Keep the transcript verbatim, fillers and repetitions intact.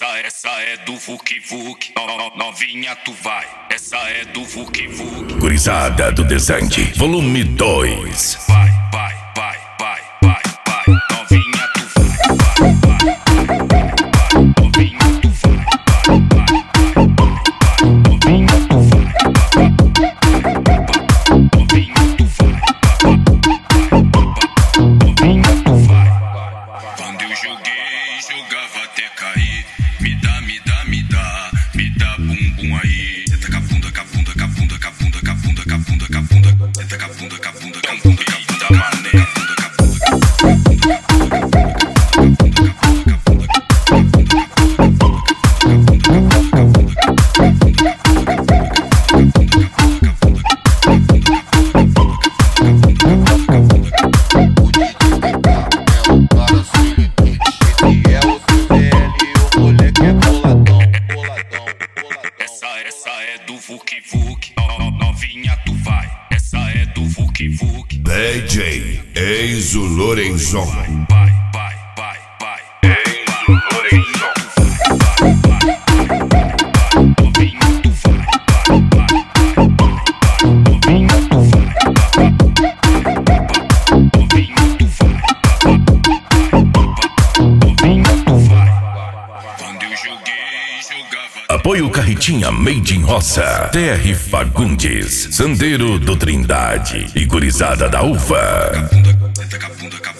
Essa, essa é do Vuk Vuk, no, novinha tu vai. Essa é do Vuk Vuk. Gurizada do Desante, volume dois. Vai, vai, vai, vai, vai, vai. Novinha tu vai, vai, vai, vai, vai. Novinha tu vai, vai, vai, vai, vai. Novinha tu vai, vai, vai, vai. Novinha tu vai, vai, vai, novinha tu vai. Quando eu joguei, jogava até cair. Me dá, me dá, me dá, me dá bumbum aí. Senta com a bunda, com a bunda, com a bunda, com a bunda, com a bunda, com a bunda, com a bunda. Senta com a bunda, com a bunda, com a bunda, com a bunda, mané. Essa é do Vuk Vuk, no, novinha tu vai. Essa é do Vuk Vuk. D J Enzo Lorenzon. Vai, vai, vai, vai. Enzo Lorenzon. Novinha tu vai, vai, vai, vai. Novinha tu vai, vai, vai. Novinha tu vai, vai, vai. Novinha tu vai. Quando eu joguei, jogava. Apoio Carretinha Made in Roça, T R Fagundes, Sandeiro do Trindade e Gurizada da Uva. Senta com a bunda, com a